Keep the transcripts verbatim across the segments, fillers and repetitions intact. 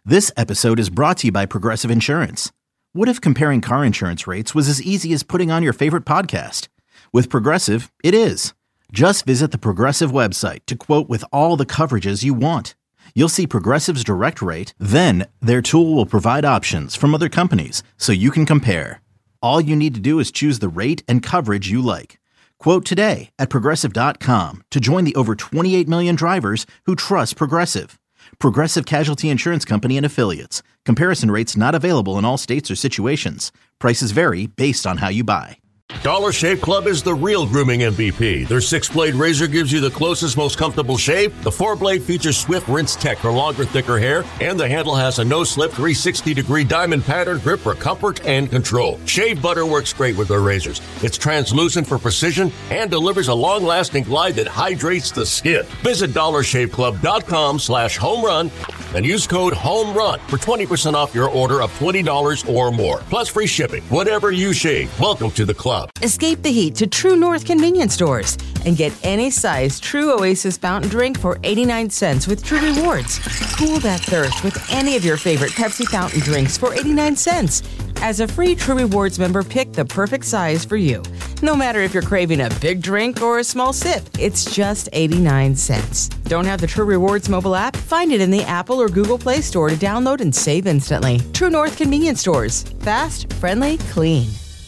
This episode is brought to you by Progressive Insurance. What if comparing car insurance rates was as easy as putting on your favorite podcast? With Progressive, it is. Just visit the Progressive website to quote with all the coverages you want. You'll see Progressive's direct rate, then their tool will provide options from other companies so you can compare. All you need to do is choose the rate and coverage you like. Quote today at Progressive dot com to join the over twenty-eight million drivers who trust Progressive. Progressive Casualty Insurance Company and Affiliates. Comparison rates not available in all states or situations. Prices vary based on how you buy. Dollar Shave Club is the real grooming M V P. Their six-blade razor gives you the closest, most comfortable shave. The four-blade features swift rinse tech for longer, thicker hair. And the handle has a no-slip three sixty degree diamond pattern grip for comfort and control. Shave butter works great with their razors. It's translucent for precision and delivers a long-lasting glide that hydrates the skin. Visit dollar shave club dot com slash home run and use code HOMERUN for twenty percent off your order of twenty dollars or more. Plus free shipping. Whatever you shave, welcome to the club. Escape the heat to True North convenience stores and get any size True Oasis fountain drink for eighty-nine cents with True Rewards. Cool that thirst with any of your favorite Pepsi fountain drinks for eighty-nine cents. As a free True Rewards member, pick the perfect size for you. No matter if you're craving a big drink or a small sip, it's just eighty-nine cents. Don't have the True Rewards mobile app? Find it in the Apple or Google Play Store to download and save instantly. True North convenience stores. Fast, friendly, clean.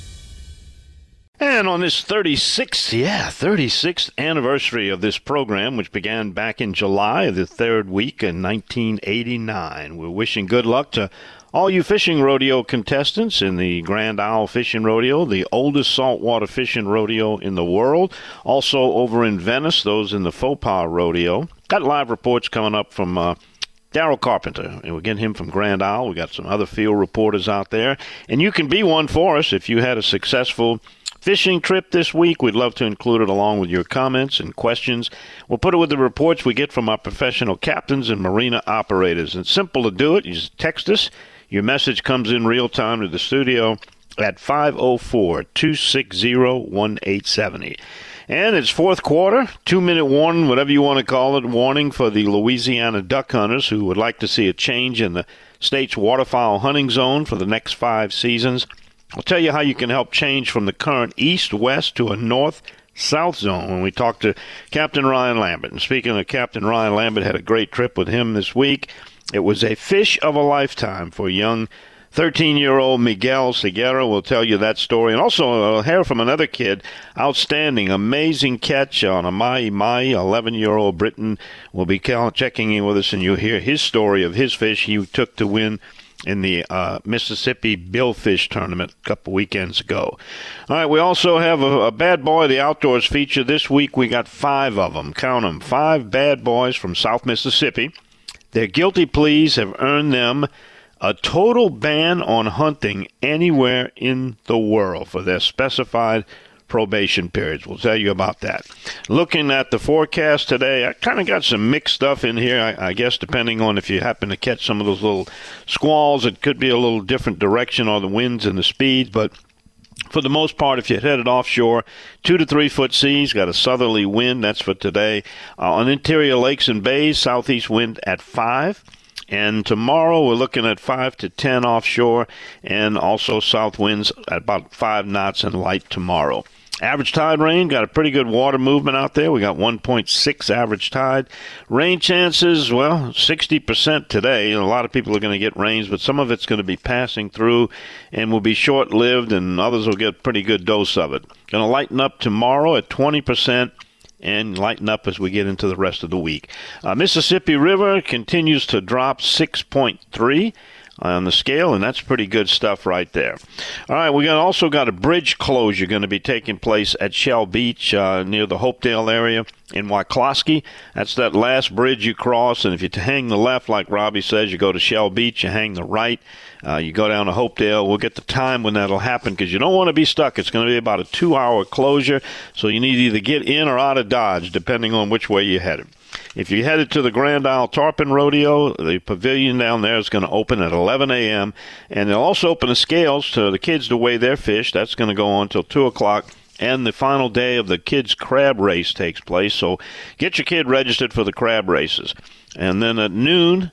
And on this thirty-sixth, yeah, thirty-sixth anniversary of this program, which began back in July, the third week in nineteen eighty-nine, we're wishing good luck to all you fishing rodeo contestants in the Grand Isle Fishing Rodeo, the oldest saltwater fishing rodeo in the world. Also over in Venice, those in the Faux Pas Rodeo. Got live reports coming up from uh, Daryl Carpenter, and we'll get him from Grand Isle. We got some other field reporters out there. And you can be one for us if you had a successful fishing trip this week. We'd love to include it along with your comments and questions. We'll put it with the reports we get from our professional captains and marina operators. It's simple to do it. You just text us. Your message comes in real time to the studio at five oh four, two six zero, one eight seven zero. And it's fourth quarter, two-minute warning, whatever you want to call it, warning for the Louisiana duck hunters who would like to see a change in the state's waterfowl hunting zone for the next five seasons. I'll tell you how you can help change from the current east-west to a north-south zone when we talk to Captain Ryan Lambert. And speaking of Captain Ryan Lambert, had a great trip with him this week. It was a fish of a lifetime for young thirteen-year-old Miguel Seguera. We'll tell you that story. And also, I'll hear from another kid. Outstanding, amazing catch on a mahi-mahi. eleven-year-old Briton will be checking in with us, and you'll hear his story of his fish he took to win in the uh, Mississippi Billfish Tournament a couple weekends ago. All right, we also have a, a Bad Boy of the Outdoors feature. This week we got five of them. Count them. Five bad boys from South Mississippi. Their guilty pleas have earned them a total ban on hunting anywhere in the world for their specified probation periods. We'll tell you about that. Looking at the forecast today, I kind of got some mixed stuff in here. I, I guess depending on if you happen to catch some of those little squalls, it could be a little different direction on the winds and the speeds, but for the most part, if you're headed offshore, two to three foot seas, got a southerly wind. That's for today. Uh, on interior lakes and bays, southeast wind at five. And tomorrow we're looking at five to ten offshore, and also south winds at about five knots and light tomorrow. Average tide rain, got a pretty good water movement out there. We got one point six average tide. Rain chances, well, sixty percent today. You know, a lot of people are going to get rains, but some of it's going to be passing through and will be short-lived, and others will get a pretty good dose of it. Going to lighten up tomorrow at twenty percent. And lighten up as we get into the rest of the week. Uh, Mississippi River continues to drop six point three on the scale, and that's pretty good stuff right there. All right, we got also got a bridge closure going to be taking place at Shell Beach uh, near the Hopedale area in Wyclosky. That's that last bridge you cross, and if you hang the left, like Robbie says, you go to Shell Beach, you hang the right, uh, you go down to Hopedale. We'll get the time when that'll happen because you don't want to be stuck. It's going to be about a two-hour closure, so you need to either get in or out of Dodge, depending on which way you're headed. If you're headed to the Grand Isle Tarpon Rodeo, the pavilion down there is going to open at eleven a.m., and they'll also open the scales to the kids to weigh their fish. That's going to go on until two o'clock, and the final day of the kids' crab race takes place. So get your kid registered for the crab races. And then at noon,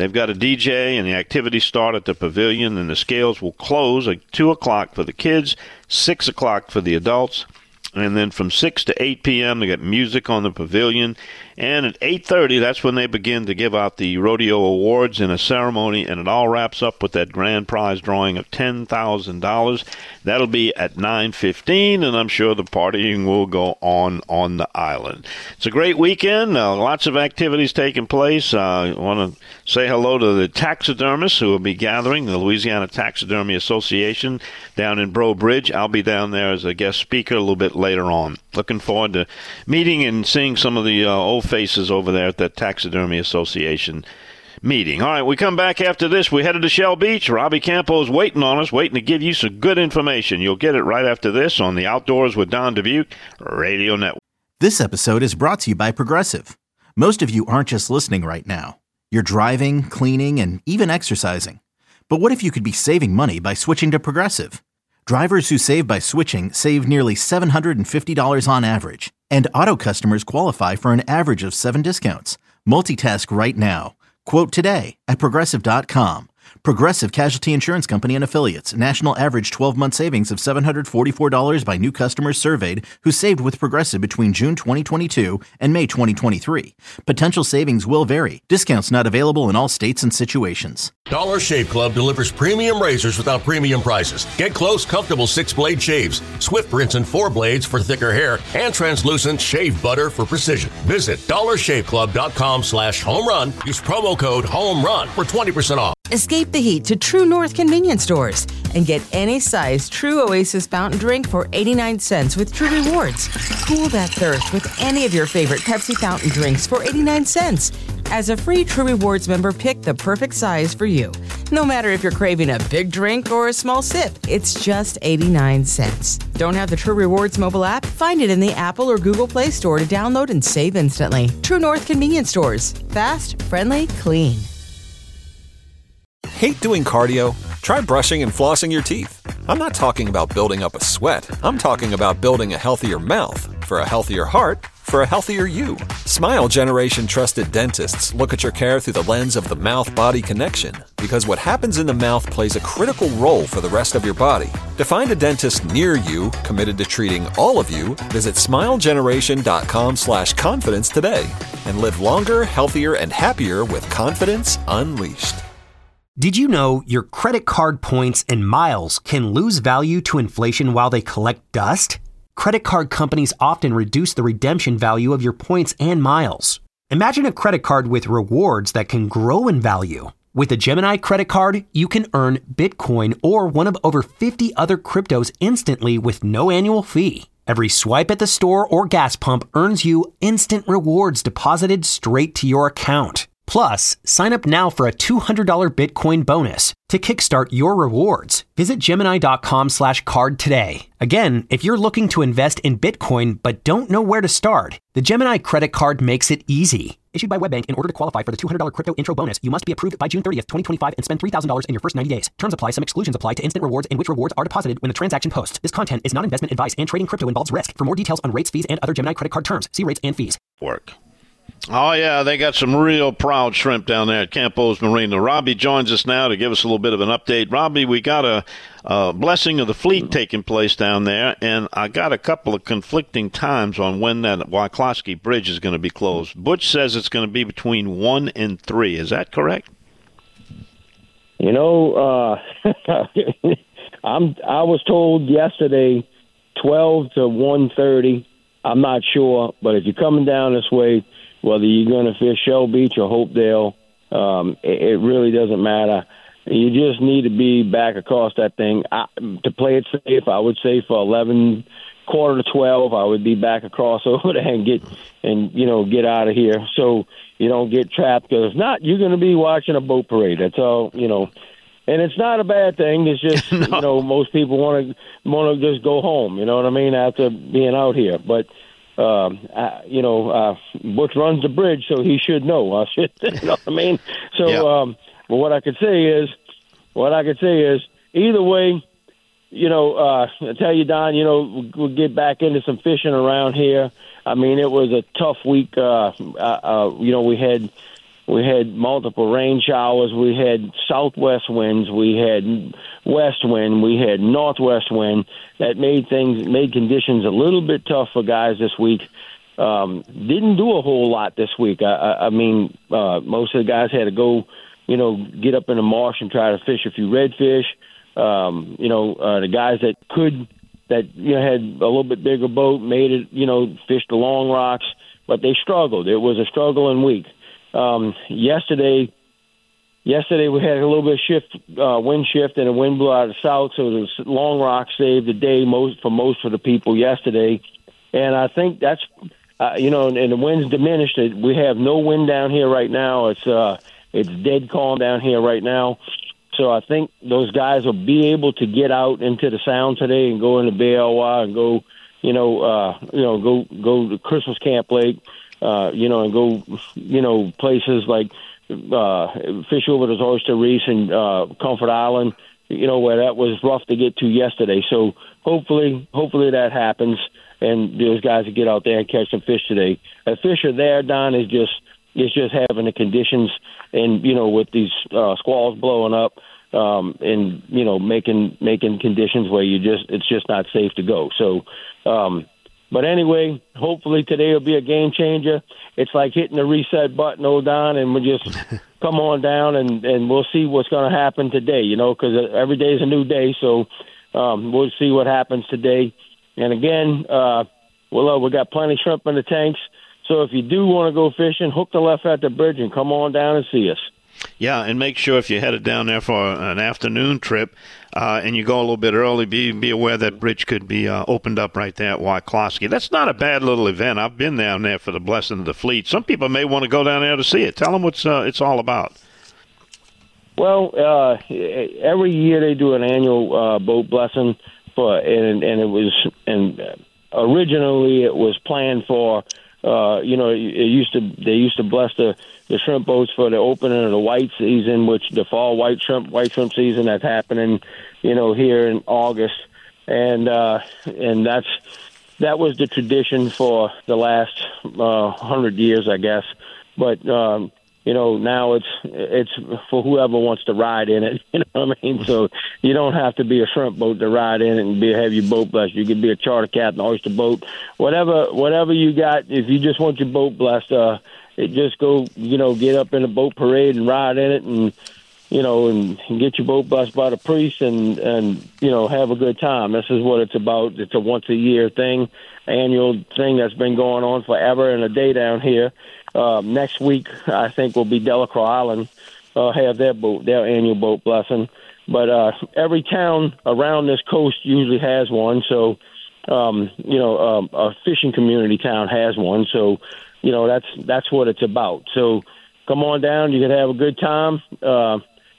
They've got a D J, and the activities start at the pavilion, and the scales will close at two o'clock for the kids, six o'clock for the adults. And then from six to eight p.m., they get music on the pavilion. And at eight thirty, that's when they begin to give out the rodeo awards in a ceremony, and it all wraps up with that grand prize drawing of ten thousand dollars. That'll be at nine fifteen, and I'm sure the partying will go on on the island. It's a great weekend. Uh, lots of activities taking place. Uh, I want to say hello to the taxidermists who will be gathering, the Louisiana Taxidermy Association down in Breaux Bridge. I'll be down there as a guest speaker a little bit later on. Looking forward to meeting and seeing some of the uh, old faces over there at that Taxidermy Association meeting. All right, we come back after this. We're headed to Shell Beach. Robbie Campo's waiting on us, waiting to give you some good information. You'll get it right after this on the Outdoors with Don Dubuque Radio Network. This episode is brought to you by Progressive. Most of you aren't just listening right now. You're driving, cleaning, and even exercising. But what if you could be saving money by switching to Progressive? Drivers who save by switching save nearly seven hundred fifty dollars on average. And auto customers qualify for an average of seven discounts. Multitask right now. Quote today at Progressive dot com. Progressive Casualty Insurance Company and Affiliates. National average twelve-month savings of seven hundred forty-four dollars by new customers surveyed who saved with Progressive between June twenty twenty-two and May twenty twenty-three. Potential savings will vary. Discounts not available in all states and situations. Dollar Shave Club delivers premium razors without premium prices. Get close, comfortable six-blade shaves, Swift rinse and four blades for thicker hair, and translucent shave butter for precision. Visit dollar shave club dot com slash home run. Use promo code HOMERUN for twenty percent off. Escape the heat to True North convenience stores and get any size True Oasis fountain drink for eighty-nine cents with True Rewards. Cool that thirst with any of your favorite Pepsi fountain drinks for eighty-nine cents. As a free True Rewards member, pick the perfect size for you. No matter if you're craving a big drink or a small sip, it's just eighty-nine cents. Don't have the True Rewards mobile app? Find it in the Apple or Google Play Store to download and save instantly. True North convenience stores. Fast, friendly, clean. Hate doing cardio? Try brushing and flossing your teeth. I'm not talking about building up a sweat. I'm talking about building a healthier mouth for a healthier heart for a healthier you. Smile Generation trusted dentists look at your care through the lens of the mouth-body connection, because what happens in the mouth plays a critical role for the rest of your body. To find a dentist near you committed to treating all of you, visit smile generation dot com slash confidence today and live longer, healthier, and happier with confidence unleashed. Did you know your credit card points and miles can lose value to inflation while they collect dust? Credit card companies often reduce the redemption value of your points and miles. Imagine a credit card with rewards that can grow in value. With a Gemini credit card, you can earn Bitcoin or one of over fifty other cryptos instantly with no annual fee. Every swipe at the store or gas pump earns you instant rewards deposited straight to your account. Plus, sign up now for a two hundred dollars Bitcoin bonus to kickstart your rewards. Visit Gemini dot com slash card today. Again, if you're looking to invest in Bitcoin but don't know where to start, the Gemini credit card makes it easy. Issued by WebBank, in order to qualify for the two hundred dollars crypto intro bonus, you must be approved by June thirtieth, twenty twenty-five and spend three thousand dollars in your first ninety days. Terms apply. Some exclusions apply to instant rewards in which rewards are deposited when the transaction posts. This content is not investment advice, and trading crypto involves risk. For more details on rates, fees, and other Gemini credit card terms, see rates and fees. Work. Oh, yeah, they got some real proud shrimp down there at Campo's Marina. Robbie joins us now to give us a little bit of an update. Robbie, we got a, a blessing of the fleet taking place down there, and I got a couple of conflicting times on when that Wyclosky Bridge is going to be closed. Butch says it's going to be between one and three. Is that correct? You know, uh, I'm, I was told yesterday twelve to one thirty. I'm not sure, but if you're coming down this way, whether you're going to fish Shell Beach or Hopedale, um, it, it really doesn't matter. You just need to be back across that thing. I, to play it safe, I would say for eleven, quarter to twelve, I would be back across over there and get and you know get out of here, so you don't get trapped. Because if not, you're going to be watching a boat parade. That's all, you know. And it's not a bad thing. It's just no. you know most people want to want to just go home. You know what I mean? After being out here, but. Um, uh, you know, uh, Butch runs the bridge, so he should know. I should, you know what I mean? So, yeah. um, but what I could say is, what I could say is, either way, you know, uh, I tell you, Don, you know, we'll get back into some fishing around here. I mean, it was a tough week. Uh, uh, uh, you know, we had We had multiple rain showers. We had southwest winds. We had west wind. We had northwest wind. That made things made conditions a little bit tough for guys this week. Um, didn't do a whole lot this week. I, I, I mean, uh, most of the guys had to go, you know, get up in the marsh and try to fish a few redfish. Um, you know, uh, the guys that could, that you know had a little bit bigger boat, made it, you know, fished the long rocks, but they struggled. It was a struggling week. Um, yesterday, yesterday we had a little bit of shift, uh, wind shift, and the wind blew out of the south, so the long rock saved the day most for most of the people yesterday. And I think that's, uh, you know, and, and the wind's diminished. We have no wind down here right now. It's uh, it's dead calm down here right now. So I think those guys will be able to get out into the Sound today and go into B L Y and go, you know, uh, you know, go go to Christmas Camp Lake, uh, you know, and go, you know, places like uh, fish over to Oyster Reef and uh, Comfort Island, you know, where that was rough to get to yesterday. So hopefully, hopefully that happens, and those guys will get out there and catch some fish today. The fish are there, Don, is just it's just having the conditions, and you know, with these uh, squalls blowing up, um, and you know, making making conditions where you just it's just not safe to go. So, um, but anyway, hopefully today will be a game changer. It's like hitting the reset button, old Don, and we just come on down and and we'll see what's going to happen today. You know, because every day is a new day, so um, we'll see what happens today. And again, uh, well, uh, we got plenty of shrimp in the tanks. So if you do want to go fishing, hook the left at the bridge and come on down and see us. Yeah, and make sure if you're headed down there for an afternoon trip uh, and you go a little bit early, be be aware that bridge could be uh, opened up right there at Wyclosky. That's not a bad little event. I've been down there for the Blessing of the Fleet. Some people may want to go down there to see it. Tell them what uh, it's all about. Well, uh, every year they do an annual uh, boat blessing, for, and and it was and originally it was planned for. Uh, you know, it used to they used to bless the, the shrimp boats for the opening of the white season, which the fall white shrimp white shrimp season that's happening, you know, here in August, and uh, and that's that was the tradition for the last uh, hundred years, I guess. But um, you know, now it's it's for whoever wants to ride in it. You know what I mean? So you don't have to be a shrimp boat to ride in it and be have your boat blessed. You can be a charter captain, oyster boat, whatever whatever you got. If you just want your boat blessed, uh, it just go you know get up in a boat parade and ride in it, and you know and, and get your boat blessed by the priest, and and you know have a good time. This is what it's about. It's a once a year thing, annual thing that's been going on forever and a day down here. Uh, next week, I think, will be Delacroix Island uh, have their boat, their annual boat blessing. But uh, every town around this coast usually has one. So, um, you know, um, a fishing community town has one. So, you know, that's that's what it's about. So, come on down. You can have a good time. Uh,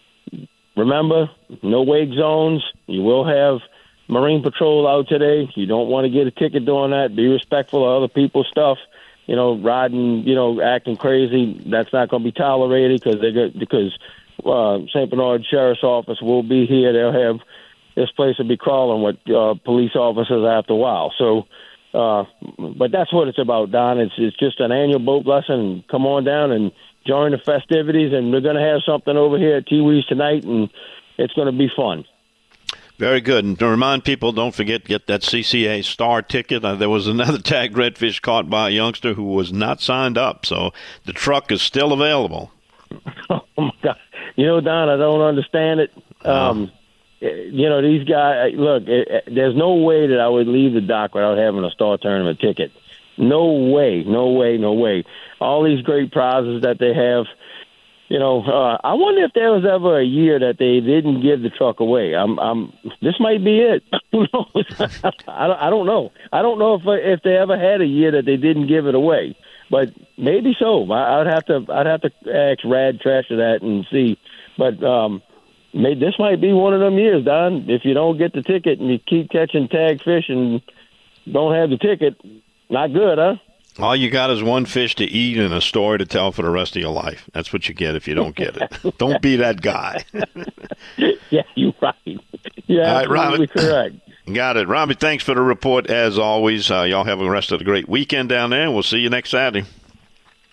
remember, no wake zones. You will have Marine Patrol out today. You don't want to get a ticket doing that. Be respectful of other people's stuff. You know, riding, you know, acting crazy, that's not going to be tolerated because they got, because uh, Saint Bernard Sheriff's Office will be here. They'll have this place will be crawling with uh, police officers after a while. So, uh, but that's what it's about, Don. It's it's just an annual boat blessing. Come on down and join the festivities, and we're going to have something over here at T-Wees tonight, and it's going to be fun. Very good. And to remind people, don't forget, get that C C A Star ticket. Uh, there was another tagged redfish caught by a youngster who was not signed up, so the truck is still available. Oh, my God. You know, Don, I don't understand it. Um, oh. You know, these guys, look, it, it, there's no way that I would leave the dock without having a Star Tournament ticket. No way, no way, no way. All these great prizes that they have. You know, uh, I wonder if there was ever a year that they didn't give the truck away. I'm, I'm. This might be it. Who knows? I, don't, I don't know. I don't know if if they ever had a year that they didn't give it away. But maybe so. I, I'd have to. I'd have to ask Rad Trash of that and see. But um, maybe this might be one of them years, Don. If you don't get the ticket and you keep catching tag fish and don't have the ticket, not good, huh? All you got is one fish to eat and a story to tell for the rest of your life. That's what you get if you don't get it. Don't be that guy. Yeah, you're right. Yeah, all right, Robbie. Correct. Got it. Robbie, thanks for the report as always. Uh, y'all have the rest of the great weekend down there, and we'll see you next Saturday.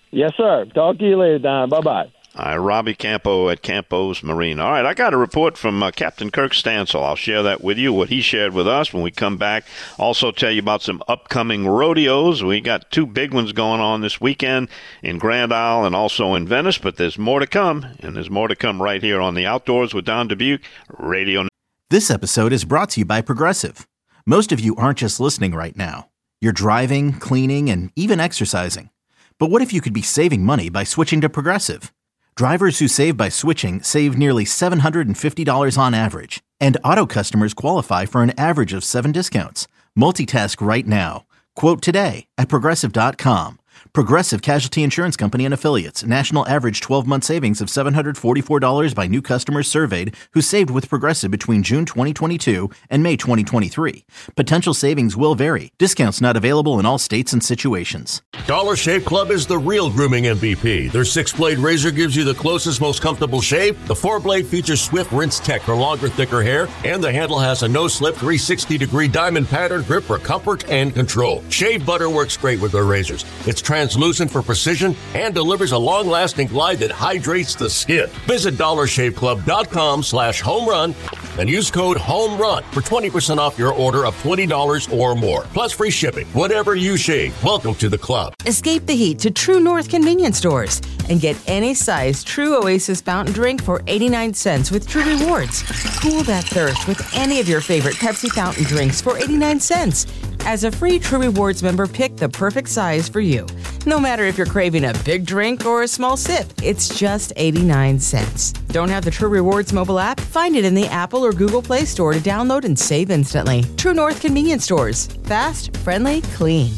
Yes, sir. Talk to you later, Don. Bye-bye. All right, Robbie Campo at Campo's Marine. All right, I got a report from uh, Captain Kirk Stansel. I'll share that with you, what he shared with us when we come back. Also tell you about some upcoming rodeos. We got two big ones going on this weekend in Grand Isle and also in Venice, but there's more to come, and there's more to come right here on the Outdoors with Don Dubuque Radio. This episode is brought to you by Progressive. Most of you aren't just listening right now. You're driving, cleaning, and even exercising. But what if you could be saving money by switching to Progressive? Drivers who save by switching save nearly seven hundred fifty dollars on average, and auto customers qualify for an average of seven discounts. Multitask right now. Quote today at Progressive dot com. Progressive Casualty Insurance Company and Affiliates. National average twelve-month savings of seven hundred forty-four dollars by new customers surveyed who saved with Progressive between June twenty twenty-two and May twenty twenty-three. Potential savings will vary. Discounts not available in all states and situations. Dollar Shave Club is the real grooming M V P. Their six-blade razor gives you the closest, most comfortable shave. The four-blade features Swift Rinse Tech for longer, thicker hair, and the handle has a no-slip three hundred sixty degree diamond pattern grip for comfort and control. Shave butter works great with their razors. It's translucent for precision and delivers a long-lasting glide that hydrates the skin. Visit dollar shave club dot com slash home run and use code HOMERUN for twenty percent off your order of twenty dollars or more. Plus free shipping. Whatever you shave, welcome to the club. Escape the heat to True North convenience stores and get any size True Oasis fountain drink for eighty-nine cents with True Rewards. Cool that thirst with any of your favorite Pepsi fountain drinks for eighty-nine cents. As a free True Rewards member, pick the perfect size for you. No matter if you're craving a big drink or a small sip, it's just eighty-nine cents. Don't have the True Rewards mobile app? Find it in the Apple or Google Play Store to download and save instantly. True North convenience stores. Fast, friendly, clean.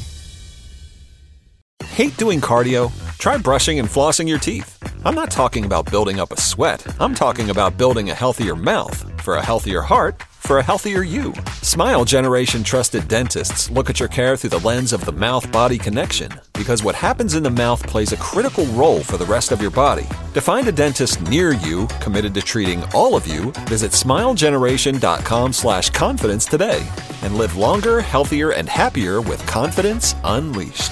Hate doing cardio? Try brushing and flossing your teeth. I'm not talking about building up a sweat. I'm talking about building a healthier mouth. For a healthier heart, for a healthier you. Smile Generation trusted dentists look at your care through the lens of the mouth-body connection, because what happens in the mouth plays a critical role for the rest of your body. To find a dentist near you committed to treating all of you, visit smile generation dot com slash confidence today and live longer, healthier, and happier with confidence unleashed.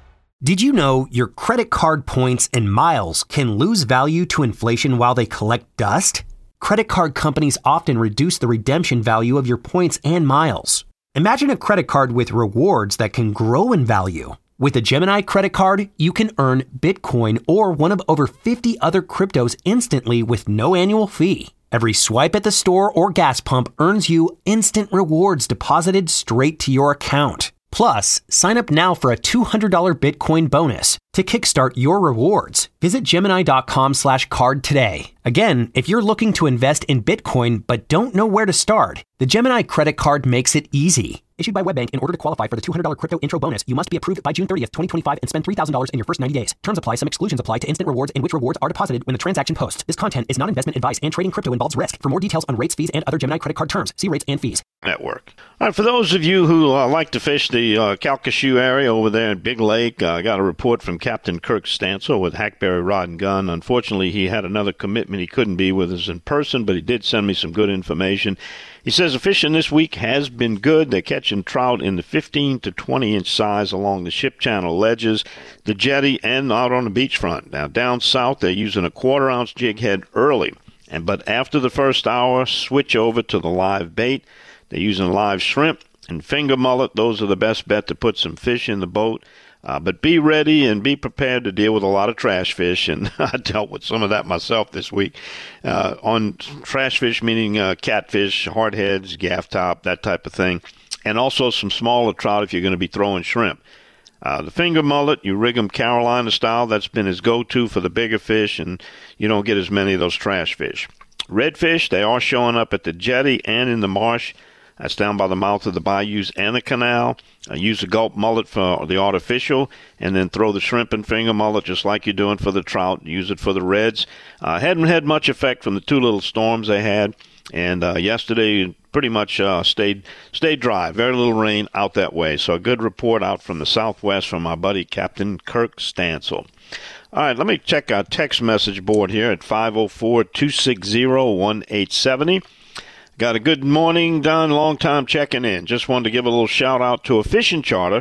Did you know your credit card points and miles can lose value to inflation while they collect dust? Credit card companies often reduce the redemption value of your points and miles. Imagine a credit card with rewards that can grow in value. With a Gemini credit card, you can earn Bitcoin or one of over fifty other cryptos instantly with no annual fee. Every swipe at the store or gas pump earns you instant rewards deposited straight to your account. Plus, sign up now for a two hundred dollars Bitcoin bonus to kickstart your rewards. Visit Gemini dot com slash card today. Again, if you're looking to invest in Bitcoin but don't know where to start, the Gemini credit card makes it easy. Issued by WebBank, in order to qualify for the two hundred dollars crypto intro bonus, you must be approved by June thirtieth, twenty twenty-five and spend three thousand dollars in your first ninety days. Terms apply. Some exclusions apply to instant rewards in which rewards are deposited when the transaction posts. This content is not investment advice, and trading crypto involves risk. For more details on rates, fees, and other Gemini credit card terms, see rates and fees. Network. All right, for those of you who uh, like to fish the uh, Calcasieu area over there in Big Lake, uh, I got a report from Captain Kirk Stansel with Hackberry Rod and Gun. Unfortunately, he had another commitment. He couldn't be with us in person, but he did send me some good information. He says the fishing this week has been good. They're catching trout in the fifteen to twenty inch size along the ship channel ledges, the jetty, and out on the beachfront. Now, down south, they're using a quarter ounce jig head early, and but after the first hour, switch over to the live bait. They're using live shrimp and finger mullet. Those are the best bet to put some fish in the boat. Uh, but be ready and be prepared to deal with a lot of trash fish, and I dealt with some of that myself this week. Uh, on trash fish, meaning uh, catfish, hardheads, gaff top, that type of thing, and also some smaller trout if you're going to be throwing shrimp. Uh, the finger mullet, you rig them Carolina style. That's been his go-to for the bigger fish, and you don't get as many of those trash fish. Redfish, they are showing up at the jetty and in the marsh. That's down by the mouth of the bayous and the canal. Uh, use the gulp mullet for the artificial, and then throw the shrimp and finger mullet just like you're doing for the trout. Use it for the reds. Uh, hadn't had much effect from the two little storms they had, and uh, yesterday pretty much uh, stayed stayed dry. Very little rain out that way. So a good report out from the southwest from our buddy Captain Kirk Stansel. All right, let me check our text message board here at five oh four, two six zero, one eight seven zero. Got a good morning, Don. Long time checking in. Just wanted to give a little shout out to a fishing charter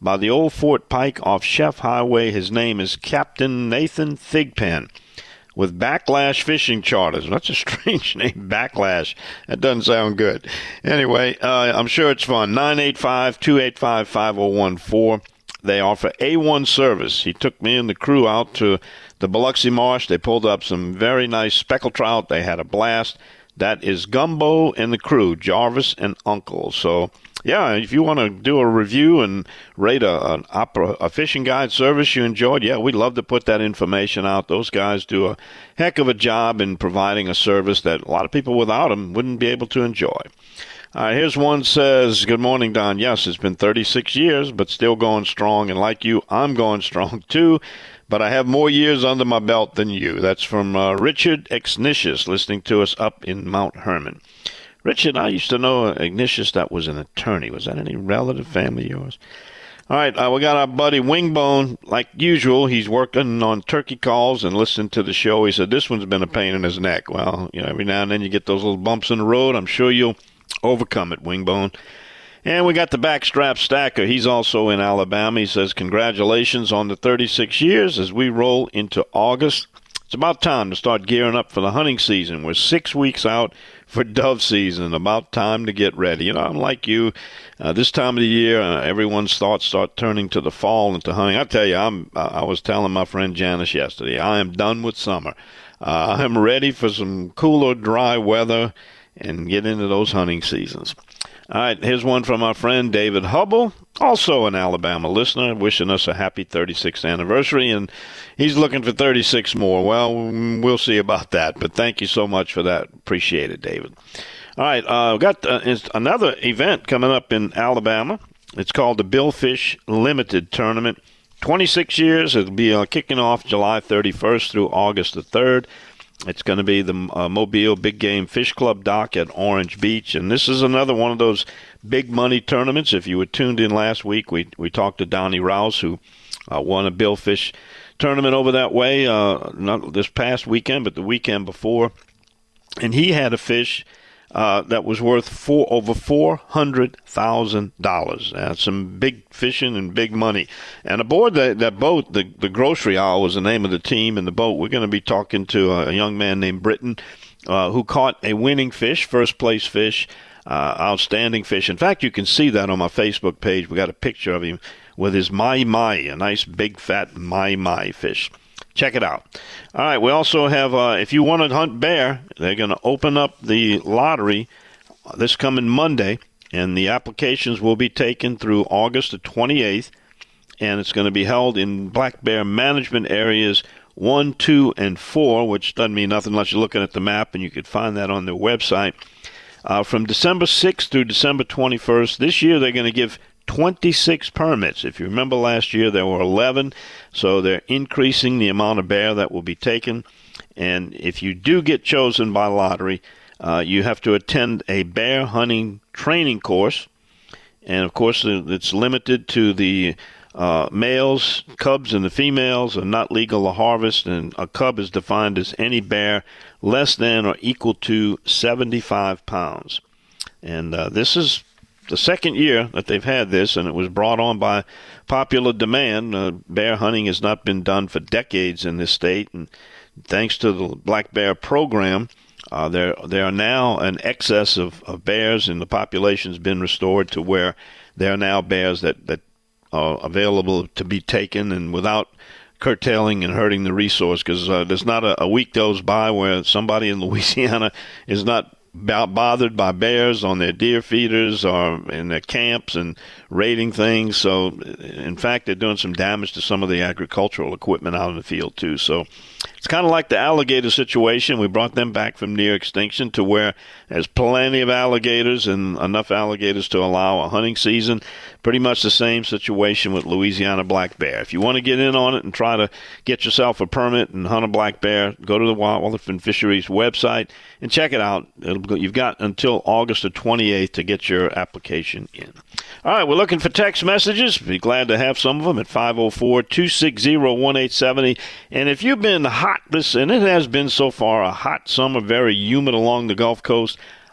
by the old Fort Pike off Chef Highway. His name is Captain Nathan Thigpen with Backlash Fishing Charters. That's a strange name, Backlash. That doesn't sound good. Anyway, uh, I'm sure it's fun. nine eight five, two eight five, five oh one four. They offer A one service. He took me and the crew out to the Biloxi Marsh. They pulled up some very nice speckled trout. They had a blast. That is Gumbo and the crew, Jarvis and Uncle. So, yeah, if you want to do a review and rate a, an opera, a fishing guide service you enjoyed, yeah, we'd love to put that information out. Those guys do a heck of a job in providing a service that a lot of people without them wouldn't be able to enjoy. All right, here's one says, good morning, Don. Yes, it's been thirty-six years, but still going strong. And like you, I'm going strong, too. But I have more years under my belt than you. That's from uh, Richard Ignatius, listening to us up in Mount Hermon. Richard, I used to know Ignatius that was an attorney. Was that any relative family of yours? All right, uh, we got our buddy Wingbone. Like usual, he's working on turkey calls and listening to the show. He said this one's been a pain in his neck. Well, you know, every now and then you get those little bumps in the road. I'm sure you'll overcome it, Wingbone. And we got the backstrap stacker. He's also in Alabama. He says, congratulations on the thirty-six years as we roll into August. It's about time to start gearing up for the hunting season. We're six weeks out for dove season. About time to get ready. You know, I'm like you. Uh, this time of the year, uh, everyone's thoughts start turning to the fall and to hunting. I tell you, I'm, I was telling my friend Janice yesterday, I am done with summer. Uh, I'm ready for some cooler, dry weather and get into those hunting seasons. All right, here's one from our friend David Hubble, also an Alabama listener, wishing us a happy thirty-sixth anniversary, and he's looking for thirty-six more. Well, we'll see about that, but thank you so much for that. Appreciate it, David. All right, uh, we've got uh, another event coming up in Alabama. It's called the Billfish Limited Tournament. twenty-six years. It'll be uh, kicking off July thirty-first through August the third. It's going to be the uh, Mobile Big Game Fish Club dock at Orange Beach. And this is another one of those big money tournaments. If you were tuned in last week, we we talked to Donnie Rouse, who uh, won a billfish tournament over that way, uh, not this past weekend, but the weekend before. And he had a fish uh, that was worth four, over four hundred thousand dollars. That's some big fishing and big money. And aboard that, that boat, the, the Grocery Owl was the name of the team in the boat. We're going to be talking to a young man named Britton uh, who caught a winning fish, first place fish, uh, outstanding fish. In fact, you can see that on my Facebook page. We got a picture of him with his mai-mai, a nice big fat mai-mai fish. Check it out. All right, we also have, uh, if you want to hunt bear, they're going to open up the lottery this coming Monday, and the applications will be taken through August the twenty-eighth, and it's going to be held in black bear management areas one, two, and four, which doesn't mean nothing unless you're looking at the map, and you can find that on their website. Uh, from December sixth through December twenty-first, this year they're going to give twenty-six permits. If you remember last year, there were eleven, so they're increasing the amount of bear that will be taken. And if you do get chosen by lottery, uh, you have to attend a bear hunting training course. And, of course, it's limited to the uh, males. Cubs and the females are not legal to harvest, and a cub is defined as any bear less than or equal to seventy-five pounds. And uh, this is the second year that they've had this, and it was brought on by popular demand. Uh, bear hunting has not been done for decades in this state, and thanks to the black bear program, uh, there there are now an excess of, of bears, and the population's been restored to where there are now bears that, that are available to be taken, and without curtailing and hurting the resource, because uh, there's not a, a week goes by where somebody in Louisiana is not bothered by bears on their deer feeders or in their camps and raiding things. So, in fact, they're doing some damage to some of the agricultural equipment out in the field, too. So, it's kind of like the alligator situation. We brought them back from near extinction to where there's plenty of alligators and enough alligators to allow a hunting season. Pretty much the same situation with Louisiana black bear. If you want to get in on it and try to get yourself a permit and hunt a black bear, go to the Wildlife and Fisheries website and check it out. It'll, you've got until August the twenty-eighth to get your application in. All right, we're looking for text messages. Be glad to have some of them at five oh four, two six zero, one eight seven zero. And if you've been hot this, and it has been so far a hot summer, very humid along the Gulf Coast,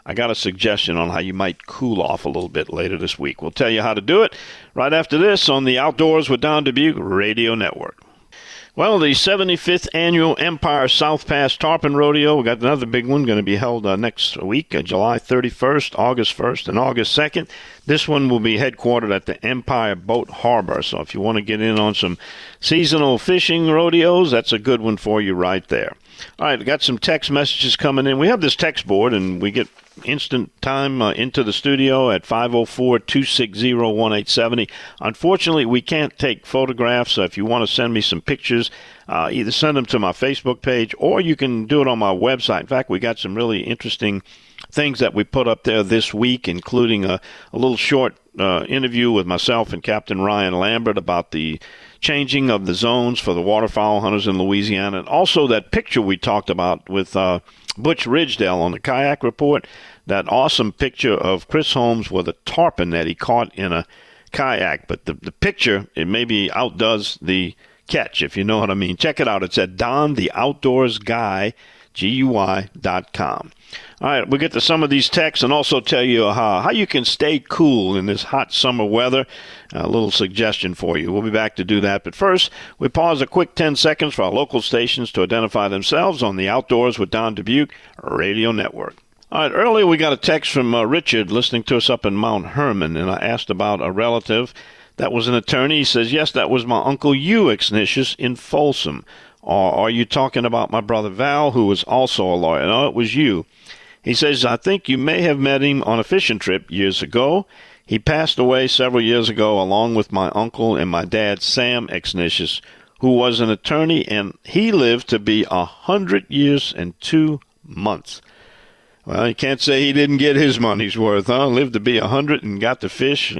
I got a suggestion on how you might cool off a little bit later this week. We'll tell you how to do it right after this on the Outdoors with Don Dubuque Radio Network. Well, the seventy-fifth Annual Empire South Pass Tarpon Rodeo, we got another big one going to be held uh, next week, uh, July thirty-first, August first, and August second. This one will be headquartered at the Empire Boat Harbor. So if you want to get in on some seasonal fishing rodeos, that's a good one for you right there. All right, got some text messages coming in. We have this text board, and we get instant time uh, into the studio at five oh four, two six zero, one eight seven zero. Unfortunately, we can't take photographs, so if you want to send me some pictures, uh, either send them to my Facebook page or you can do it on my website. In fact, we got some really interesting things that we put up there this week, including a, a little short uh, interview with myself and Captain Ryan Lambert about the changing of the zones for the waterfowl hunters in Louisiana, and also that picture we talked about with uh, Butch Ridgedale on the Kayak Report, that awesome picture of Chris Holmes with a tarpon that he caught in a kayak. But the, the picture, it maybe outdoes the catch, if you know what I mean. Check it out. It's at Don the Outdoors Guy, G U I dot com. All right, we'll get to some of these texts and also tell you how, how you can stay cool in this hot summer weather. A little suggestion for you. We'll be back to do that. But first, we pause a quick ten seconds for our local stations to identify themselves on the Outdoors with Don Dubuque Radio Network. All right, earlier we got a text from uh, Richard listening to us up in Mount Hermon, and I asked about a relative that was an attorney. He says, yes, that was my Uncle Hugh Exnicius in Folsom. Or are you talking about my brother Val, who was also a lawyer? No, it was you. He says, I think you may have met him on a fishing trip years ago. He passed away several years ago along with my uncle and my dad, Sam Exnicius, who was an attorney, and he lived to be a hundred years and two months. Well, you can't say he didn't get his money's worth, huh? Lived to be a hundred and got to fish.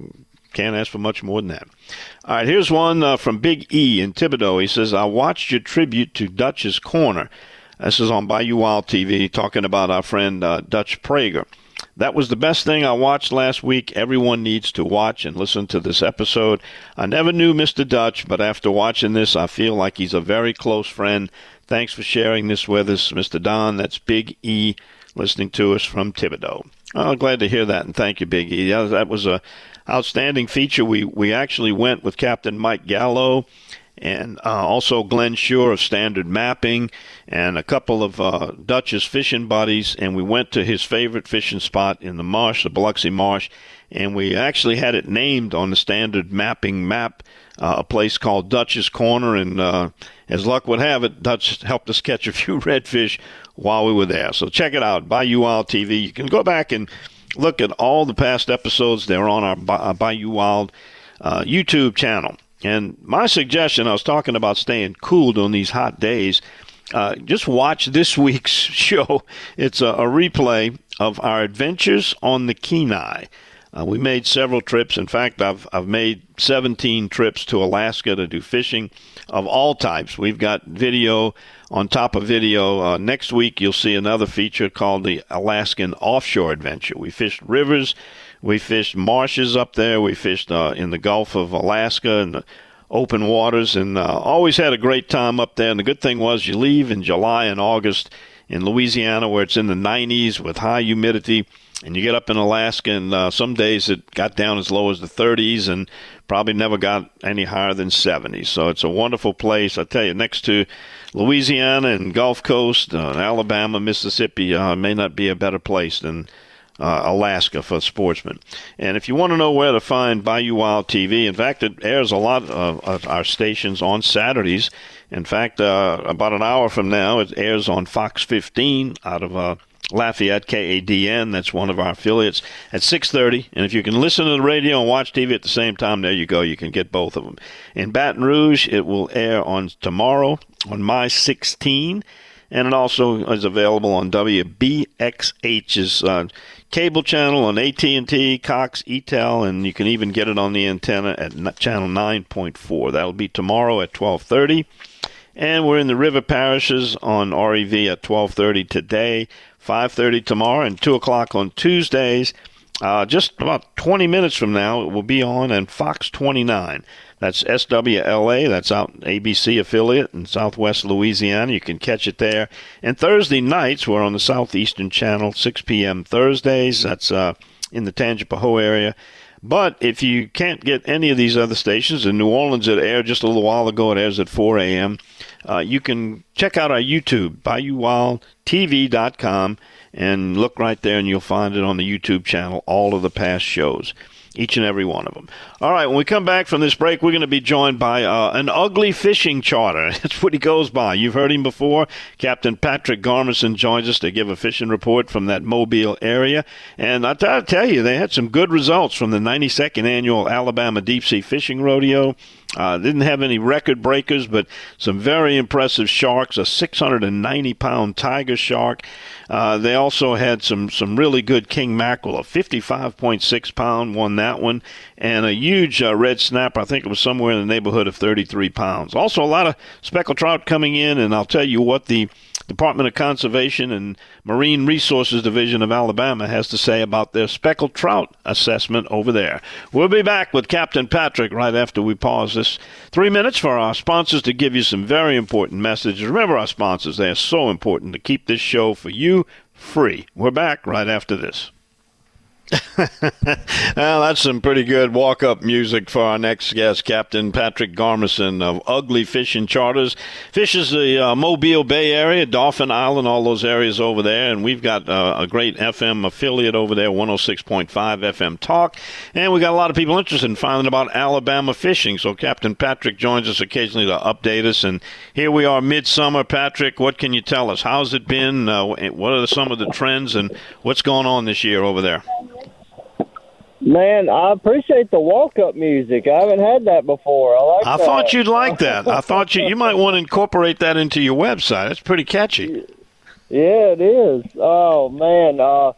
Can't ask for much more than that. All right, here's one uh, from Big E in Thibodaux. He says, I watched your tribute to Dutch's Corner. This is on Bayou Wild T V, talking about our friend uh, Dutch Prager. That was the best thing I watched last week. Everyone needs to watch and listen to this episode. I never knew Mister Dutch, but after watching this, I feel like he's a very close friend. Thanks for sharing this with us, Mister Don. That's Big E listening to us from Thibodaux. Oh, glad to hear that, and thank you, Big E. Yeah, that was a outstanding feature. We we actually went with Captain Mike Gallo and uh, also Glenn Shore of Standard Mapping and a couple of uh, Dutch's fishing buddies, and we went to his favorite fishing spot in the marsh, the Biloxi Marsh, and we actually had it named on the Standard Mapping map, uh, a place called Dutch's Corner, and uh, as luck would have it, Dutch helped us catch a few redfish while we were there. So check it out, Bayou Wild T V. You can go back and look at all the past episodes. They're on our Bayou Wild uh, YouTube channel. And my suggestion, I was talking about staying cool during these hot days, uh, just watch this week's show. It's a, a replay of our adventures on the Kenai. Uh, we made several trips. In fact, I've I've made seventeen trips to Alaska to do fishing of all types. We've got video on top of video. Uh, next week, you'll see another feature called the Alaskan Offshore Adventure. We fished rivers. We fished marshes up there. We fished uh, in the Gulf of Alaska and the open waters, and uh, always had a great time up there. And the good thing was you leave in July and August in Louisiana where it's in the nineties with high humidity, and you get up in Alaska, and uh, some days it got down as low as the thirties and probably never got any higher than seventy. So it's a wonderful place. I tell you, next to Louisiana and Gulf Coast, uh, Alabama, Mississippi, uh, may not be a better place than Uh, Alaska for sportsmen. And if you want to know where to find Bayou Wild T V, in fact, it airs a lot of, of our stations on Saturdays. In fact, uh, about an hour from now, it airs on Fox fifteen out of uh, Lafayette, K A D N. That's one of our affiliates at six thirty. And if you can listen to the radio and watch T V at the same time, there you go. You can get both of them. In Baton Rouge, it will air on tomorrow on My sixteen. And it also is available on W B X H's uh, cable channel on A T and T, Cox, E T E L, and you can even get it on the antenna at channel nine point four. That'll be tomorrow at twelve thirty. And we're in the river parishes on R E V at twelve thirty today, five thirty tomorrow, and two o'clock on Tuesdays. Uh, just about twenty minutes from now, it will be on and Fox twenty-nine. That's S W L A. That's out A B C affiliate in Southwest Louisiana. You can catch it there. And Thursday nights, we're on the Southeastern Channel, six p.m. Thursdays. That's uh, in the Tangipahoa area. But if you can't get any of these other stations, in New Orleans it aired just a little while ago, it airs at four a.m., uh, you can check out our YouTube, bayou wild T V dot com, and look right there and you'll find it on the YouTube channel, all of the past shows, each and every one of them. All right, when we come back from this break, we're going to be joined by uh, an ugly fishing charter. That's what he goes by. You've heard him before. Captain Patrick Garmison joins us to give a fishing report from that Mobile area. And I got to tell you, they had some good results from the ninety-second Annual Alabama Deep Sea Fishing Rodeo. Uh, didn't have any record breakers, but some very impressive sharks, a six hundred ninety pound tiger shark. Uh, they also had some, some really good king mackerel, a fifty-five point six pound, won that one, and a huge uh, red snapper. I think it was somewhere in the neighborhood of thirty-three pounds. Also a lot of speckled trout coming in, and I'll tell you what the Department of Conservation and Marine Resources Division of Alabama has to say about their speckled trout assessment over there. We'll be back with Captain Patrick right after we pause this three minutes for our sponsors to give you some very important messages. Remember our sponsors, they are so important to keep this show for you free. We're back right after this. Well, that's some pretty good walk-up music for our next guest, Captain Patrick Garmison of Ugly Fishing Charters. Fishes the uh, Mobile Bay area, Dauphin Island, all those areas over there, and we've got uh, a great F M affiliate over there, one oh six point five F M Talk, and we got a lot of people interested in finding about Alabama fishing, so Captain Patrick joins us occasionally to update us, and here we are midsummer. Patrick, what can you tell us? How's it been? Uh, what are some of the trends, and what's going on this year over there? Man, I appreciate the walk-up music. I haven't had that before. I like I that. thought you'd like that. I thought you you might want to incorporate that into your website. It's pretty catchy. Yeah, it is. Oh man. Uh,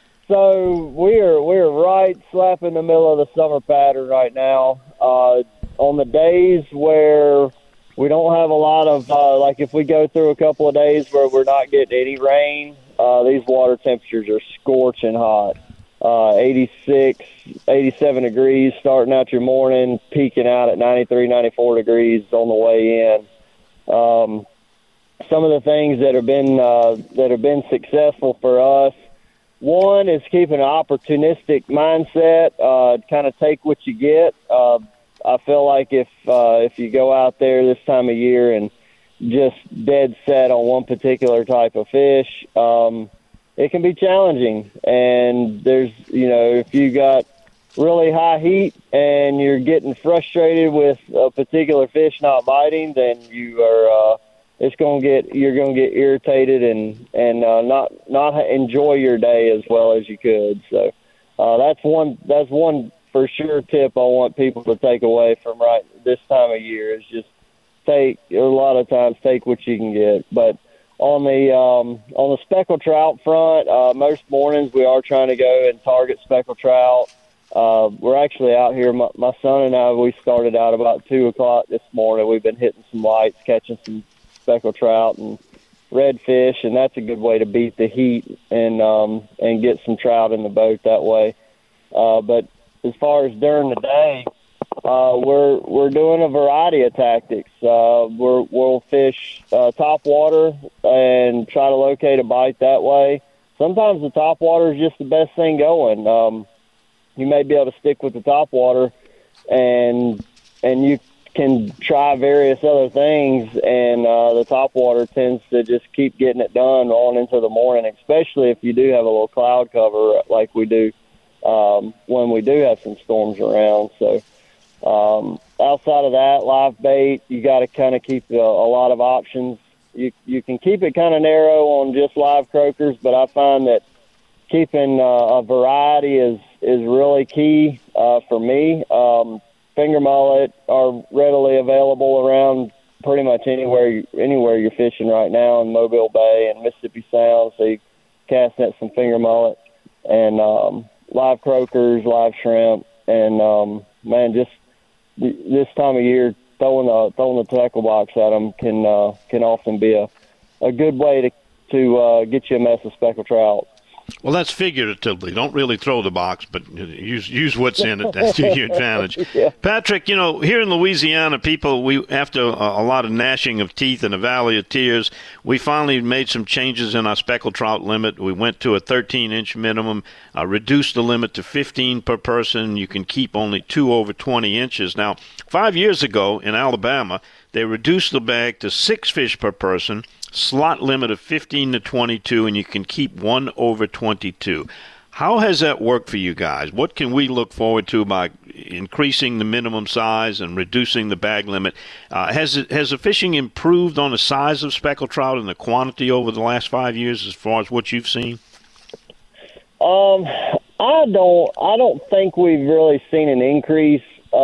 so we're we're right slap in the middle of the summer pattern right now. Uh, on the days where we don't have a lot of uh, like if we go through a couple of days where we're not getting any rain, uh, these water temperatures are scorching hot. Uh, eighty-six, eighty-seven degrees starting out your morning, peaking out at ninety-three, ninety-four degrees on the way in. Um, some of the things that have been uh, that have been successful for us, one is keeping an opportunistic mindset, uh, kind of take what you get. Uh, I feel like if uh, if you go out there this time of year and just dead set on one particular type of fish, um, it can be challenging. And there's, you know, if you got really high heat and you're getting frustrated with a particular fish not biting, then you are, uh, it's going to get, you're going to get irritated and, and, uh, not, not enjoy your day as well as you could. So, uh, that's one, that's one for sure tip I want people to take away from right this time of year is just take, a lot of times take what you can get. But, On the um, on the speckled trout front, uh, most mornings we are trying to go and target speckled trout. Uh, we're actually out here. My, my son and I, we started out about two o'clock this morning. We've been hitting some lights, catching some speckled trout and redfish, and that's a good way to beat the heat and um, and get some trout in the boat that way. Uh, but as far as during the day, Uh, we're we're doing a variety of tactics. Uh, we're, we'll fish uh, top water and try to locate a bite that way. Sometimes the top water is just the best thing going. Um, you may be able to stick with the top water, and and you can try various other things, and uh, the top water tends to just keep getting it done on into the morning, especially if you do have a little cloud cover like we do um, when we do have some storms around. So. Um, outside of that, live bait, you got to kind of keep a, a lot of options. You you can keep it kind of narrow on just live croakers, but I find that keeping uh, a variety is, is really key uh, for me. Um, finger mullet are readily available around pretty much anywhere you, anywhere you're fishing right now in Mobile Bay and Mississippi Sound, so you cast net some finger mullet and um, live croakers, live shrimp, and um, man, just this time of year, throwing the throwing the tackle box at them can uh, can often be a, a good way to to uh, get you a mess of speckled trout. Well, that's figuratively. Don't really throw the box, but use use what's in it. That's to your advantage. Yeah. Patrick, you know, here in Louisiana, people, we after a, a lot of gnashing of teeth in the Valley of Tears, we finally made some changes in our speckled trout limit. We went to a thirteen-inch minimum, uh, reduced the limit to fifteen per person. You can keep only two over twenty inches. Now, five years ago in Alabama, they reduced the bag to six fish per person, slot limit of fifteen to twenty-two, and you can keep one over twenty-two. How has that worked for you guys? What can we look forward to by increasing the minimum size and reducing the bag limit? Uh, has it, has the fishing improved on the size of speckled trout and the quantity over the last five years as far as what you've seen? Um, I don't. I don't think we've really seen an increase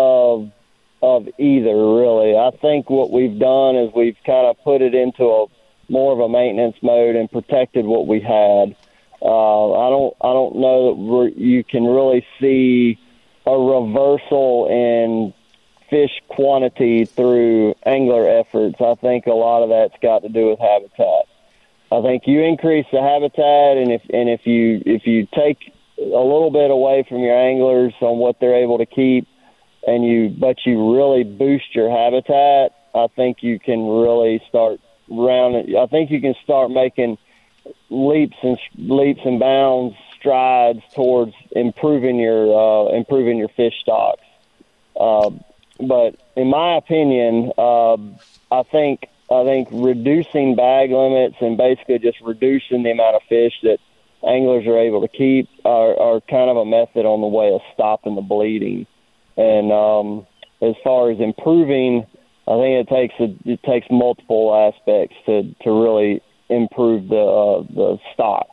of of either. Really, I think what we've done is we've kind of put it into a more of a maintenance mode and protected what we had. Uh, I don't. I don't know that we're, you can really see a reversal in fish quantity through angler efforts. I think a lot of that's got to do with habitat. I think you increase the habitat, and if and if you if you take a little bit away from your anglers on what they're able to keep, and you but you really boost your habitat, I think you can really start round. I think you can start making leaps and leaps and bounds, strides towards improving your uh, improving your fish stocks. Uh, but in my opinion, uh, I think. I think reducing bag limits and basically just reducing the amount of fish that anglers are able to keep are, are kind of a method on the way of stopping the bleeding. And um, as far as improving, I think it takes a, it takes multiple aspects to, to really improve the uh, the stocks.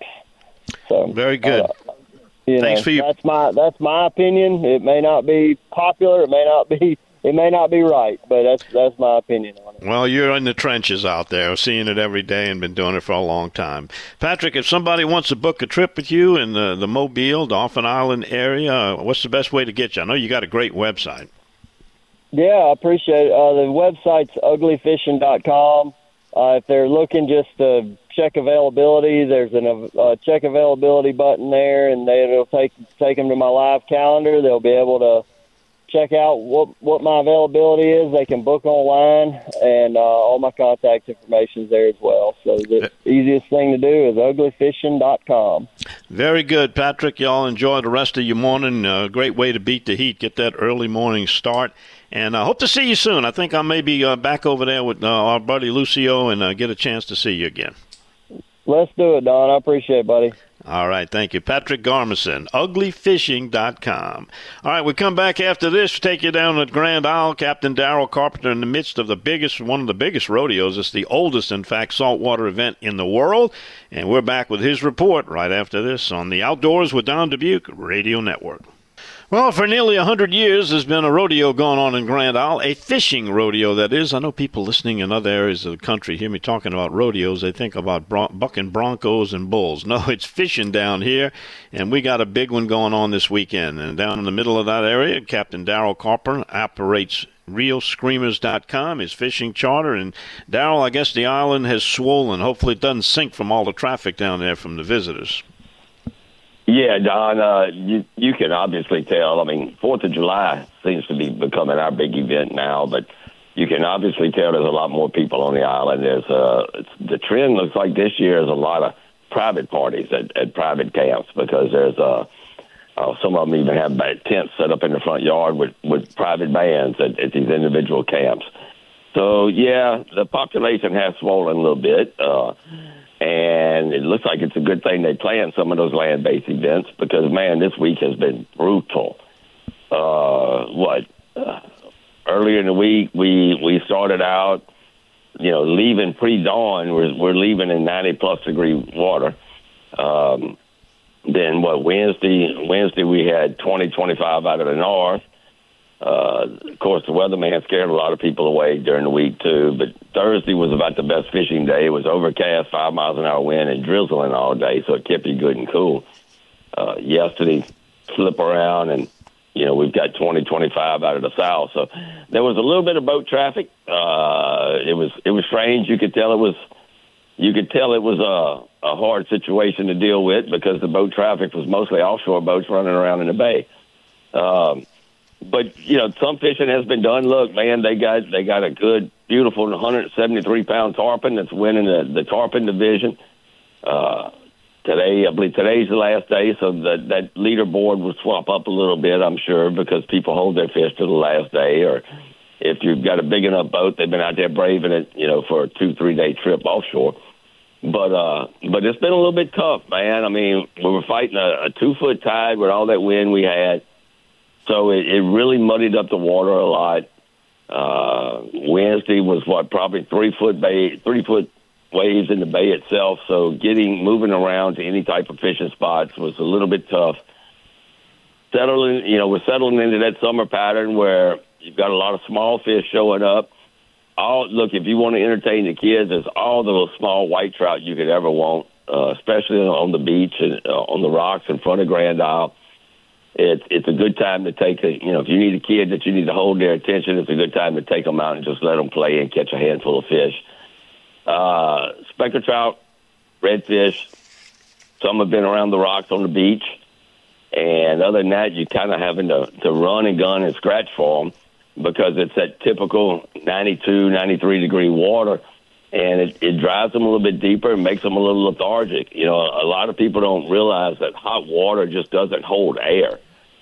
So very good. Uh, you Thanks know, for your. That's my that's my opinion. It may not be popular. It may not be. It may not be right, but that's that's my opinion on it. Well, you're in the trenches out there, seeing it every day and been doing it for a long time. Patrick, if somebody wants to book a trip with you in the, the Mobile, Dauphin Island area, what's the best way to get you? I know you got a great website. Yeah, I appreciate it. Uh, the website's ugly fishing dot com. Uh, if they're looking just to check availability, there's a uh, check availability button there, and they, it'll take take them to my live calendar. They'll be able to check out what what my availability is. They can book online, and uh, all my contact information is there as well. So the easiest thing to do is ugly fishing dot com. Very good, Patrick. Y'all enjoy the rest of your morning. Uh, great way to beat the heat. Get that early morning start. And I uh, hope to see you soon. I think I may be uh, back over there with uh, our buddy Lucio and uh, get a chance to see you again. Let's do it, Don. I appreciate it, buddy. All right, thank you. Patrick Garmison, ugly fishing dot com. All right, we come back after this, take you down to Grand Isle. Captain Daryl Carpenter in the midst of the biggest, one of the biggest rodeos. It's the oldest, in fact, saltwater event in the world. And we're back with his report right after this on the Outdoors with Don Dubuque Radio Network. Well, for nearly one hundred years, there's been a rodeo going on in Grand Isle, a fishing rodeo, that is. I know people listening in other areas of the country hear me talking about rodeos. They think about bron- bucking broncos and bulls. No, it's fishing down here, and we got a big one going on this weekend. And down in the middle of that area, Captain Daryl Carpenter operates Real Screamers dot com, his fishing charter. And, Daryl, I guess the island has swollen. Hopefully it doesn't sink from all the traffic down there from the visitors. Yeah, Don, uh, you, you can obviously tell. I mean, fourth of July seems to be becoming our big event now, but you can obviously tell there's a lot more people on the island. There's uh, it's, the trend looks like this year is a lot of private parties at, at private camps, because there's uh, uh, some of them even have tents set up in the front yard with, with private bands at, at these individual camps. So, yeah, the population has swollen a little bit. Uh And it looks like it's a good thing they plan some of those land-based events, because, man, this week has been brutal. Uh, what? Uh, earlier in the week, we, we started out, you know, leaving pre-dawn. We're, we're leaving in ninety-plus degree water. Um, then, what, Wednesday, Wednesday we had twenty, twenty-five out of the north. Uh, of course, the weatherman scared a lot of people away during the week, too. But Thursday was about the best fishing day. It was overcast, five miles an hour wind, and drizzling all day, so it kept you good and cool. Uh, yesterday, flip around, and, you know, we've got twenty, twenty-five out of the south. So there was a little bit of boat traffic. Uh, it was it was strange. You could tell it was you could tell it was a, a hard situation to deal with because the boat traffic was mostly offshore boats running around in the bay. Um, but, you know, some fishing has been done. Look, man, they got they got a good, beautiful one hundred seventy-three pound tarpon that's winning the, the tarpon division. Uh, today, I believe today's the last day, so that, that leaderboard will swap up a little bit, I'm sure, because people hold their fish to the last day. Or if you've got a big enough boat, they've been out there braving it, you know, for a two, three-day trip offshore. But uh, but it's been a little bit tough, man. I mean, we were fighting a, a two-foot tide with all that wind we had. So it, it really muddied up the water a lot. Uh, Wednesday was what, probably three foot bay, three foot waves in the bay itself. So getting moving around to any type of fishing spots was a little bit tough. Settling, you know, we're settling into that summer pattern where you've got a lot of small fish showing up. All look, if you want to entertain the kids, there's all the little small white trout you could ever want, uh, especially on the beach and uh, on the rocks in front of Grand Isle. It's it's a good time to take a, you know, if you need a kid that you need to hold their attention, it's a good time to take them out and just let them play and catch a handful of fish. Uh, speckled trout, redfish, some have been around the rocks on the beach. And other than that, you're kind of having to, to run and gun and scratch for them because it's that typical ninety-two, ninety-three degree water. And it, it drives them a little bit deeper and makes them a little lethargic. You know, a lot of people don't realize that hot water just doesn't hold air.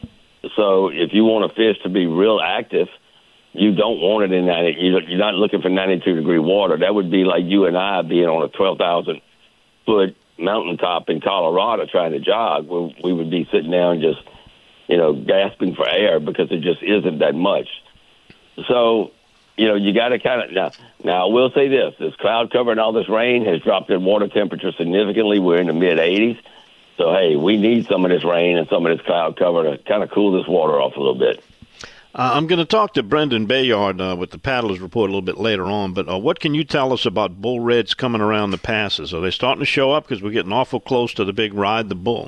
So if you want a fish to be real active, you don't want it in that. You're not looking for ninety-two degree water. That would be like you and I being on a twelve thousand foot mountaintop in Colorado trying to jog. We, we would be sitting down just, you know, gasping for air because it just isn't that much. So, you know, you got to kind of now. Now, I will say this: this cloud cover and all this rain has dropped the water temperature significantly. We're in the mid eighties. So, hey, we need some of this rain and some of this cloud cover to kind of cool this water off a little bit. Uh, I'm going to talk to Brendan Bayard uh, with the Paddlers Report a little bit later on, but uh, what can you tell us about bull reds coming around the passes? Are they starting to show up because we're getting awful close to the big Ride the Bull?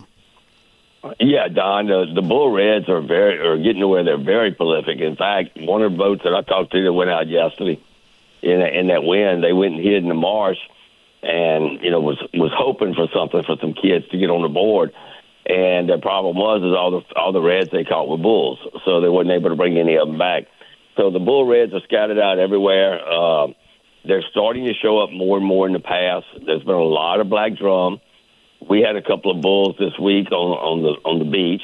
Yeah, Don, the, the bull reds are very are getting to where they're very prolific. In fact, one of the boats that I talked to that went out yesterday in, in that wind, they went and hid in the marsh and, you know, was was hoping for something for some kids to get on the board. And the problem was is all the all the reds they caught were bulls, so they weren't able to bring any of them back. So the bull reds are scattered out everywhere. Uh, they're starting to show up more and more in the pass. There's been a lot of black drum. We had a couple of bulls this week on, on the on the beach,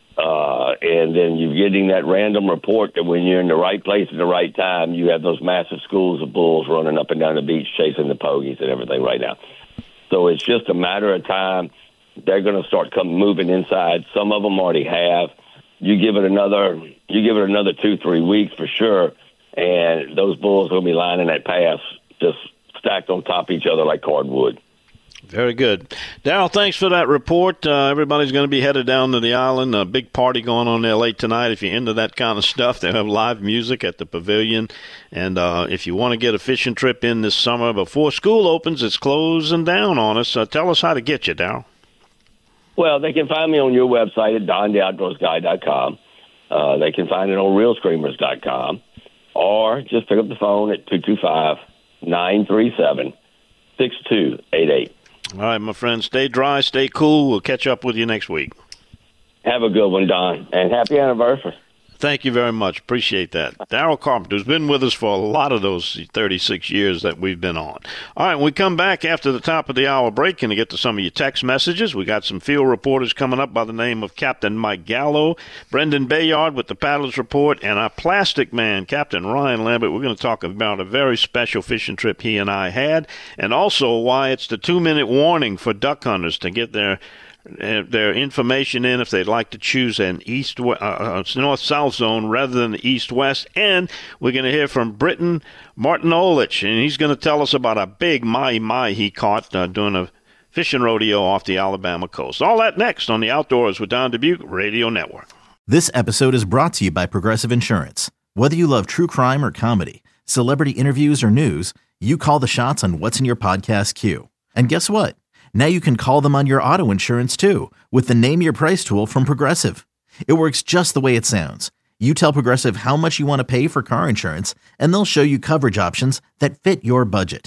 uh, and then you're getting that random report that when you're in the right place at the right time, you have those massive schools of bulls running up and down the beach chasing the pogies and everything right now. So it's just a matter of time. They're going to start coming moving inside. Some of them already have. You give it another, you give it another two, three weeks for sure, and those bulls will be lining that pass just stacked on top of each other like cardwood. Very good. Darrell, thanks for that report. Uh, everybody's going to be headed down to the island. A big party going on there late tonight. If you're into that kind of stuff, they have live music at the pavilion. And uh, if you want to get a fishing trip in this summer before school opens, it's closing down on us. Uh, tell us how to get you, Darrell. Well, they can find me on your website at don the outdoors guy dot com. Uh, they can find it on real screamers dot com. Or just pick up the phone at two two five, nine three seven, six two eight eight. All right, my friend, stay dry, stay cool. We'll catch up with you next week. Have a good one, Don, and happy anniversary. Thank you very much. Appreciate that. Darrell Carpenter has been with us for a lot of those thirty-six years that we've been on. All right, when we come back after the top of the hour break, going to get to some of your text messages. We got some field reporters coming up by the name of Captain Mike Gallo, Brendan Bayard with the Paddlers Report, and our plastic man, Captain Ryan Lambert. We're going to talk about a very special fishing trip he and I had, and also why it's the two-minute warning for duck hunters to get their their information in if they'd like to choose an east uh, north-south zone rather than the east-west. And we're going to hear from Britton Martinolich, and he's going to tell us about a big mahi-mahi he caught uh, doing a fishing rodeo off the Alabama coast. All that next on the Outdoors with Don Dubuque Radio Network. This episode is brought to you by Progressive Insurance. Whether you love true crime or comedy, celebrity interviews or news, you call the shots on what's in your podcast queue. And guess what? Now you can call them on your auto insurance, too, with the Name Your Price tool from Progressive. It works just the way it sounds. You tell Progressive how much you want to pay for car insurance, and they'll show you coverage options that fit your budget.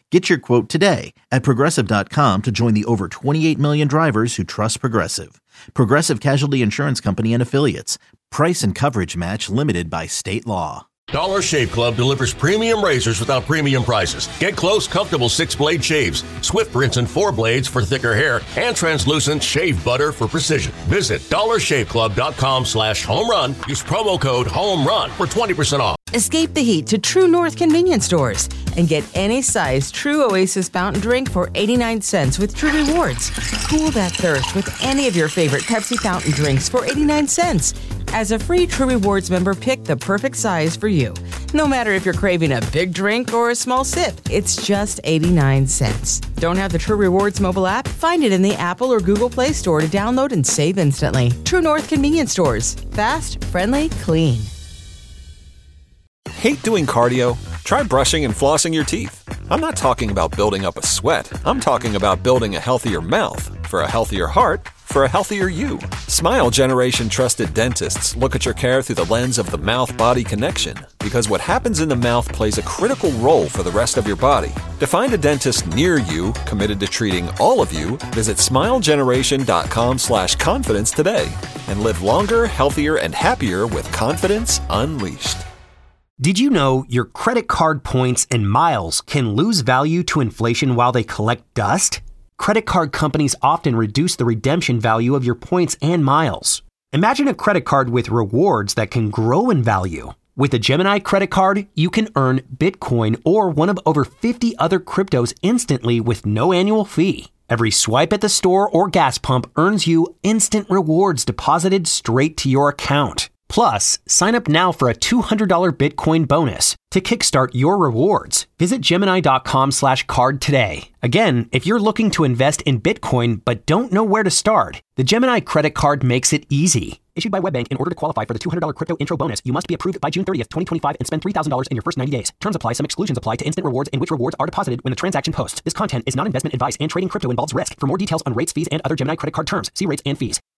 Get your quote today at Progressive dot com to join the over twenty-eight million drivers who trust Progressive. Progressive Casualty Insurance Company and Affiliates. Price and coverage match limited by state law. Dollar Shave Club delivers premium razors without premium prices. Get close, comfortable six-blade shaves, swift rinse and four blades for thicker hair, and translucent shave butter for precision. Visit dollar shave club dot com slash home run. Use promo code HOMERUN for twenty percent off. Escape the heat to True North convenience stores and get any size True Oasis fountain drink for eighty-nine cents with True Rewards. Cool that thirst with any of your favorite Pepsi fountain drinks for eighty-nine cents. As a free True Rewards member, pick the perfect size for you. No matter if you're craving a big drink or a small sip, it's just eighty-nine cents. Don't have the True Rewards mobile app? Find it in the Apple or Google Play Store to download and save instantly. True North convenience stores. Fast, friendly, clean. Hate doing cardio? Try brushing and flossing your teeth. I'm not talking about building up a sweat. I'm talking about building a healthier mouth. For a healthier heart, for a healthier you. Smile Generation trusted dentists look at your care through the lens of the mouth-body connection, because what happens in the mouth plays a critical role for the rest of your body. To find a dentist near you committed to treating all of you, visit smile generation dot com slash confidence today and live longer, healthier, and happier with confidence unleashed. Did you know your credit card points and miles can lose value to inflation while they collect dust? Credit card companies often reduce the redemption value of your points and miles. Imagine a credit card with rewards that can grow in value. With a Gemini credit card, you can earn Bitcoin or one of over fifty other cryptos instantly with no annual fee. Every swipe at the store or gas pump earns you instant rewards deposited straight to your account. Plus, sign up now for a two hundred dollars Bitcoin bonus. To kickstart your rewards, visit Gemini dot com slash card today. Again, if you're looking to invest in Bitcoin but don't know where to start, the Gemini credit card makes it easy. Issued by WebBank, in order to qualify for the two hundred dollars crypto intro bonus, you must be approved by June thirtieth, twenty twenty-five and spend three thousand dollars in your first ninety days. Terms apply. Some exclusions apply to instant rewards and which rewards are deposited when the transaction posts. This content is not investment advice and trading crypto involves risk. For more details on rates, fees, and other Gemini credit card terms, see rates and fees.